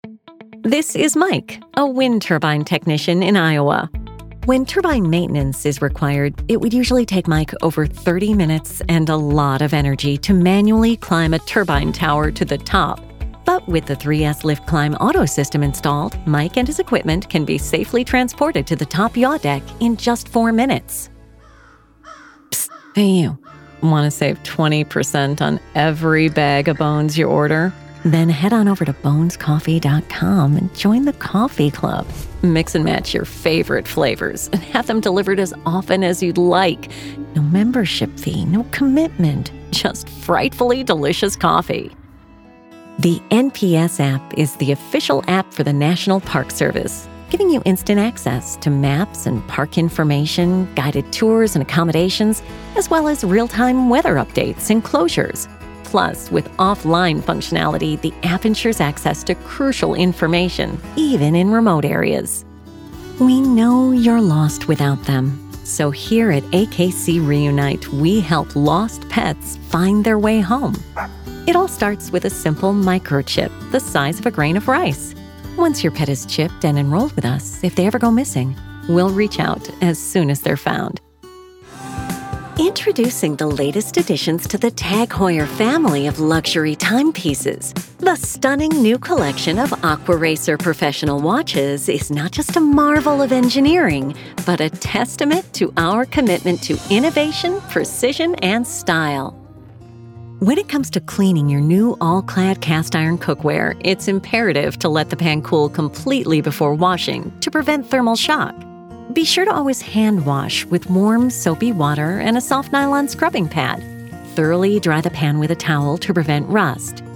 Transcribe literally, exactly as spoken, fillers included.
This is Mike, a wind turbine technician in Iowa. When turbine maintenance is required, it would usually take Mike over thirty minutes and a lot of energy to manually climb a turbine tower to the top. But with the three S Lift Climb Auto system installed, Mike and his equipment can be safely transported to the top yaw deck in just four minutes. Psst, hey you. Want to save twenty percent on every bag of bones you order? Then head on over to bones coffee dot com and join the coffee club. Mix and match your favorite flavors and have them delivered as often as you'd like. No membership fee, no commitment, just frightfully delicious coffee. The N P S app is the official app for the National Park Service, giving you instant access to maps and park information, guided tours and accommodations, as well as real-time weather updates and closures. Plus, with offline functionality, the app ensures access to crucial information, even in remote areas. We know you're lost without them. So here at A K C Reunite, we help lost pets find their way home. It all starts with a simple microchip the size of a grain of rice. Once your pet is chipped and enrolled with us, if they ever go missing, we'll reach out as soon as they're found. Introducing the latest additions to the Tag Heuer family of luxury timepieces. The stunning new collection of Aquaracer professional watches is not just a marvel of engineering, but a testament to our commitment to innovation, precision, and style. When it comes to cleaning your new all-clad cast iron cookware, it's imperative to let the pan cool completely before washing to prevent thermal shock. Be sure to always hand wash with warm, soapy water and a soft nylon scrubbing pad. Thoroughly dry the pan with a towel to prevent rust.